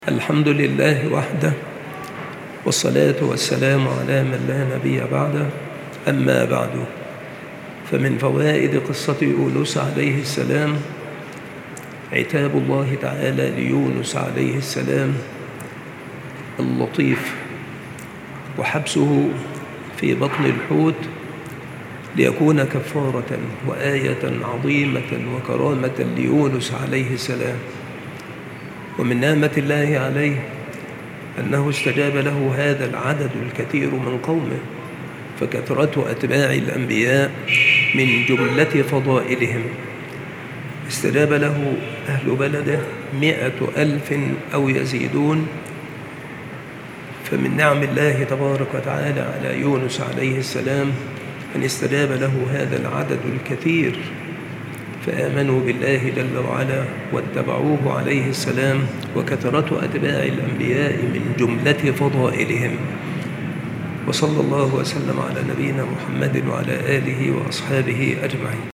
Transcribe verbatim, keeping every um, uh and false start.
الحمد لله وحده، والصلاة والسلام على من لا نبي بعده. أما بعد، فمن فوائد قصة يونس عليه السلام عتاب الله تعالى ليونس عليه السلام اللطيف، وحبسه في بطن الحوت ليكون كفارة وآية عظيمة وكرامة ليونس عليه السلام. ومن نعمة الله عليه أنه استجاب له هذا العدد الكثير من قومه، فكثرة أتباع الأنبياء من جملة فضائلهم. استجاب له أهل بلده مئة ألف أو يزيدون. فمن نعم الله تبارك وتعالى على يونس عليه السلام أن استجاب له هذا العدد الكثير، فآمنوا بالله جل وعلا واتبعوه عليه السلام، وكثرة أتباع الأنبياء من جملة فضائلهم. وصلى الله وسلم على نبينا محمد وعلى آله وأصحابه أجمعين.